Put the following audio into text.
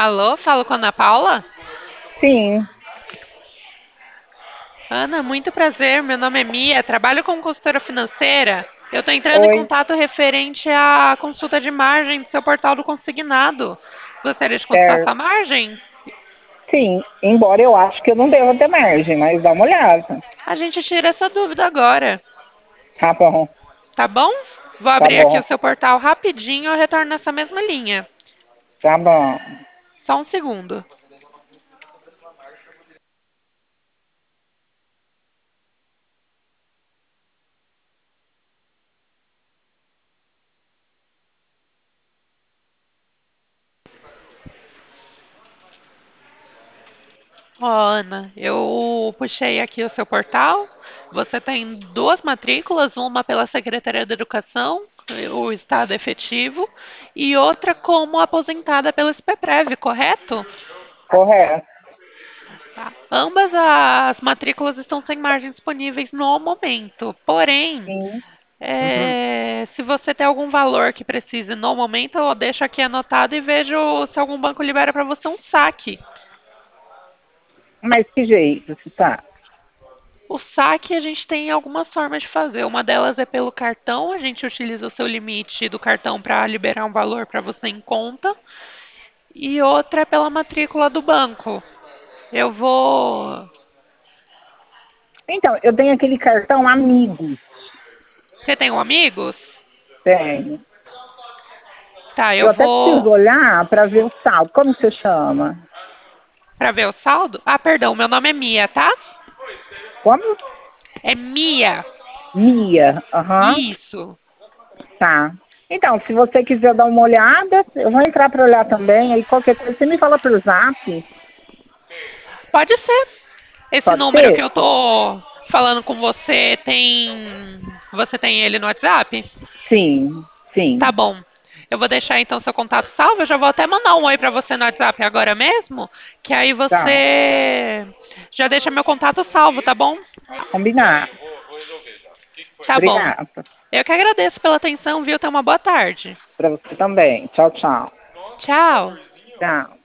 Alô, falo com a Ana Paula? Sim, Ana, muito prazer. Meu nome é Mia, trabalho como consultora financeira. Eu estou entrando em oi, contato referente à consulta de margem do seu portal do consignado. Gostaria de consultar certo. sua margem? Sim, embora eu acho que eu não deva ter margem, mas dá uma olhada. A gente tira essa dúvida agora, Tá bom, tá bom? Vou tá abrir aqui bom, o seu portal rapidinho e eu retorno nessa mesma linha. tá bom. Só um segundo. Ó, Ana, eu puxei aqui o seu portal. Você tem duas matrículas, uma pela Secretaria da Educação, o estado efetivo, e outra como aposentada pelo SPPREV, correto? Correto. Tá. Ambas as matrículas estão sem margem disponíveis no momento. Porém, Sim. Uhum. se você tem algum valor que precise no momento, eu deixo aqui anotado e vejo se algum banco libera para você um saque. Mas que jeito, você tá? O saque a gente tem algumas formas de fazer. Uma delas é pelo cartão, a gente utiliza o seu limite do cartão para liberar um valor para você em conta. E outra é pela matrícula do banco. Eu vou. Então, eu tenho aquele cartão Amigos. Você tem um amigos? Tenho. Tá, eu Eu até preciso vou. olhar para ver o saldo. Como você chama? Para ver o saldo? Ah, perdão, meu nome é Mia, tá? Como? É Mia. Mia. Aham, Isso. tá. Então, se você quiser dar uma olhada, eu vou entrar para olhar também. Aí qualquer coisa, você me fala por zap. Pode ser. Esse Pode número que ser? eu tô falando com você tem. Você tem ele no WhatsApp? Sim, Tá sim. bom. Eu vou deixar então seu contato salvo. Eu já vou até mandar um oi pra você no WhatsApp agora mesmo, que aí Tá. você já deixa meu contato salvo, tá bom? Combinado. Tá bom. Obrigada. Eu que agradeço pela atenção, viu? Tenha uma boa tarde. Para você também. Tchau, tchau. Tchau. Tchau.